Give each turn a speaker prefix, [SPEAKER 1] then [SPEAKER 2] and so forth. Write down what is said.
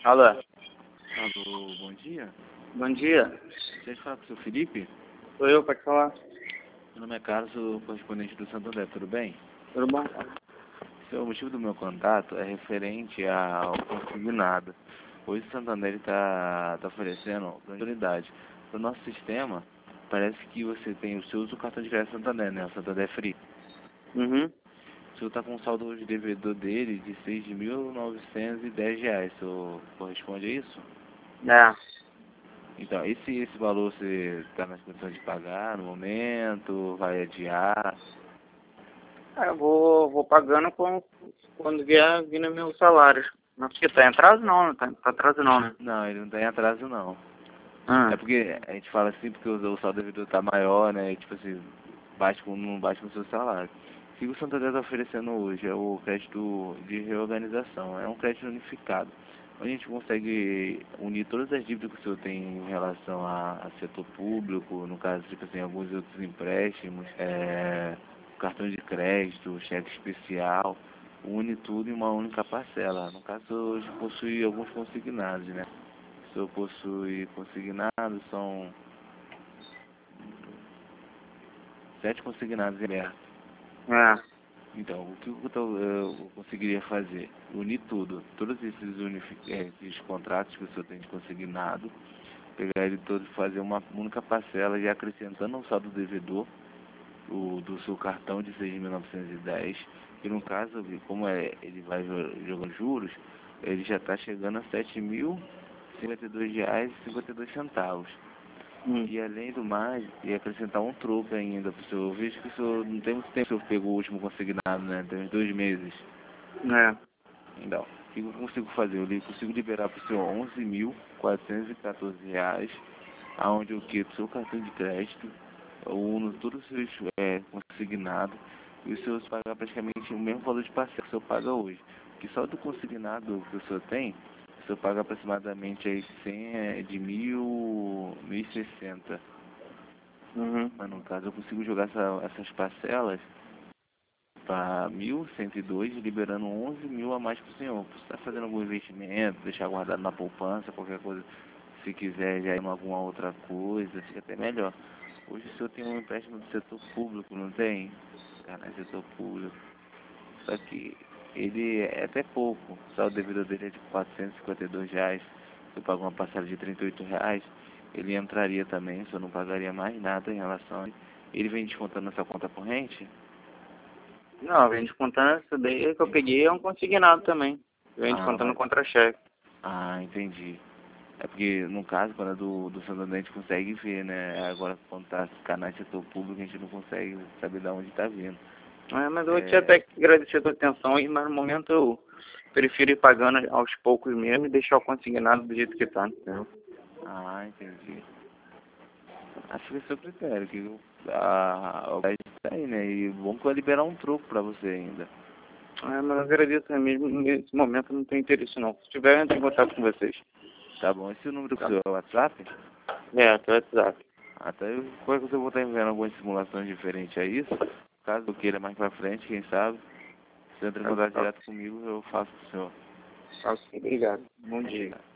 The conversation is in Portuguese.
[SPEAKER 1] Alô,
[SPEAKER 2] Alô, bom dia.
[SPEAKER 1] bom dia.
[SPEAKER 2] Você fala com o seu Felipe?
[SPEAKER 1] Sou eu, pode falar.
[SPEAKER 2] Meu nome é Carlos, sou correspondente do Santander, tudo bem?
[SPEAKER 1] Tudo bom?
[SPEAKER 2] O motivo do meu contato é referente ao consignado. Hoje o Santander está oferecendo oportunidade. No nosso sistema, parece que você usa o cartão de crédito Santander, né? O Santander Free.
[SPEAKER 1] Uhum.
[SPEAKER 2] O senhor está com um saldo de devedor dele de R$ 6.910. O senhor corresponde a isso?
[SPEAKER 1] É.
[SPEAKER 2] Então, esse valor você está nas condições de pagar no momento, vai adiar?
[SPEAKER 1] Eu vou pagando quando vindo meu salário. Mas porque tá em atraso não, tá atraso não, né?
[SPEAKER 2] Não, ele não está em atraso não.
[SPEAKER 1] Ah.
[SPEAKER 2] É porque a gente fala assim porque o saldo devedor está maior, né? E, tipo assim, não bate com o seu salário. O que o Santander está oferecendo hoje é o crédito de reorganização. É um crédito unificado. Onde a gente consegue unir todas as dívidas que o senhor tem em relação a setor público, no caso, tipo assim, alguns outros empréstimos, cartão de crédito, cheque especial, une tudo em uma única parcela. No caso, hoje possui alguns consignados, né? O senhor possui consignados, são 7 consignados em aberto.
[SPEAKER 1] É.
[SPEAKER 2] Então, o que eu conseguiria fazer? Unir tudo, todos esses contratos que o senhor tem de consignado, pegar ele todo e fazer uma única parcela e acrescentando um saldo devedor do seu cartão de 6.910, que no caso, como ele vai jogando juros, ele já está chegando a R$ 7.052,52. E além do mais, ia acrescentar um troco ainda pro senhor. Eu vejo que o senhor não tem muito tempo que o senhor pegou o último consignado, né? Tem uns 2 meses.
[SPEAKER 1] É.
[SPEAKER 2] Então, o que eu consigo fazer? Eu consigo liberar pro senhor R$ 11.414, aonde eu quito o seu cartão de crédito, eu uno todos os seus consignados, e o senhor pagar praticamente o mesmo valor de parcela que o senhor paga hoje. Que só do consignado que o senhor tem, o senhor paga aproximadamente aí 100, de 1.060.
[SPEAKER 1] Uhum.
[SPEAKER 2] Mas no caso eu consigo jogar essas parcelas para 1.102, liberando 11.000 a mais para o senhor. Se está fazendo algum investimento, deixar guardado na poupança, qualquer coisa, se quiser já ir em alguma outra coisa, fica até melhor. Hoje o senhor tem um empréstimo do setor público, não tem? Canais do setor público. Só que ele é até pouco. O saldo devido dele é de R$ 452. Se eu pago uma parcela de R$ 38, ele entraria também, só não pagaria mais nada em relação a ele. Ele vem descontando na sua conta corrente?
[SPEAKER 1] Não, vem descontando isso daí que eu peguei é um consignado também. Vem
[SPEAKER 2] Ah,
[SPEAKER 1] descontando
[SPEAKER 2] mas...
[SPEAKER 1] contra-cheque.
[SPEAKER 2] Ah, entendi. É porque, no caso, quando é do Santander, a gente consegue ver, né? Agora, quando tá canais do setor público, a gente não consegue saber de onde tá vindo.
[SPEAKER 1] Mas eu vou te até agradecer a tua atenção aí, mas no momento eu prefiro ir pagando aos poucos mesmo e deixar o consignado do jeito que tá, entendeu?
[SPEAKER 2] Ah, entendi. Acho que é seu critério, que o gás tá aí, né? E bom que vai liberar um troco pra você ainda.
[SPEAKER 1] Mas eu agradeço mesmo, nesse momento eu não tenho interesse não. Se tiver, eu entro em contato com vocês.
[SPEAKER 2] Tá bom? Esse é o número do
[SPEAKER 1] Tá.
[SPEAKER 2] seu WhatsApp?
[SPEAKER 1] Teu WhatsApp.
[SPEAKER 2] Até qualquer coisa eu vou estar enviando algumas simulações diferentes a isso. Caso eu queira mais pra frente, quem sabe, se entra em contato direto comigo, eu faço pro senhor.
[SPEAKER 1] Ok, obrigado. Bom dia.